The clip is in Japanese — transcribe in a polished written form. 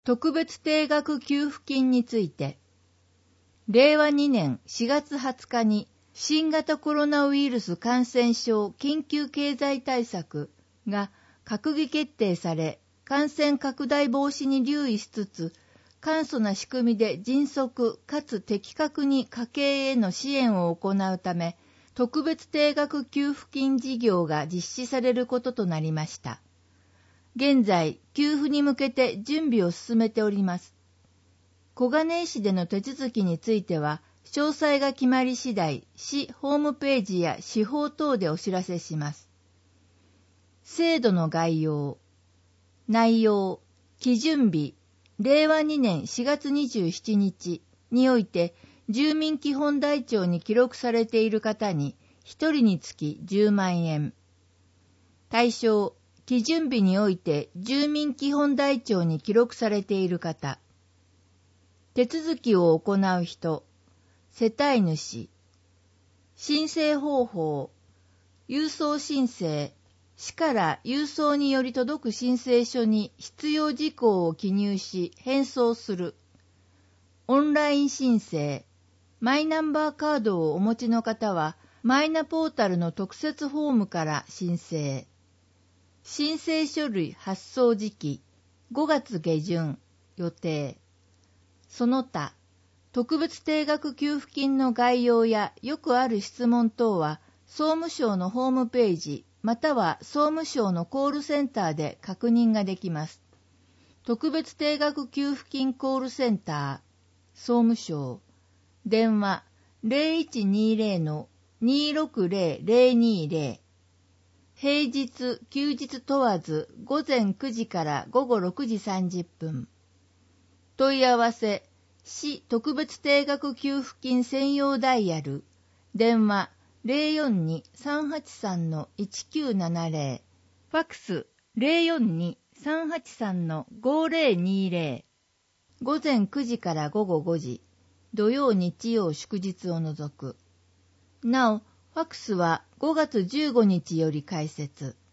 特別定額給付金について、令和2年4月20日に新型コロナウイルス感染症緊急経済対策が閣議決定され、感染拡大防止に留意しつつ、簡素な仕組みで迅速かつ的確に家計への支援を行うため、特別定額給付金事業が実施されることとなりました。現在、給付に向けて準備を進めております。小金井市での手続きについては、詳細が決まり次第、市ホームページや市法等でお知らせします。制度の概要、内容、基準日、令和2年4月27日において、住民基本台帳に記録されている方に、1人につき10万円。対象、基準日において住民基本台帳に記録されている方。手続きを行う人、世帯主。申請方法、郵送申請、市から郵送により届く申請書に必要事項を記入し返送する。オンライン申請、マイナンバーカードをお持ちの方は、マイナポータルの特設フォームから申請。申請書類発送時期、5月下旬、予定。その他、特別定額給付金の概要やよくある質問等は、総務省のホームページ、または総務省のコールセンターで確認ができます。特別定額給付金コールセンター、総務省、電話 0120-260-020、平日、休日問わず午前9時から午後6時30分。問い合わせ、市特別定額給付金専用ダイヤル、電話 042-383-1970、ファクス 042-383-5020、午前9時から午後5時、土曜日曜祝日を除く。なお、ファクスは5月15日より開設。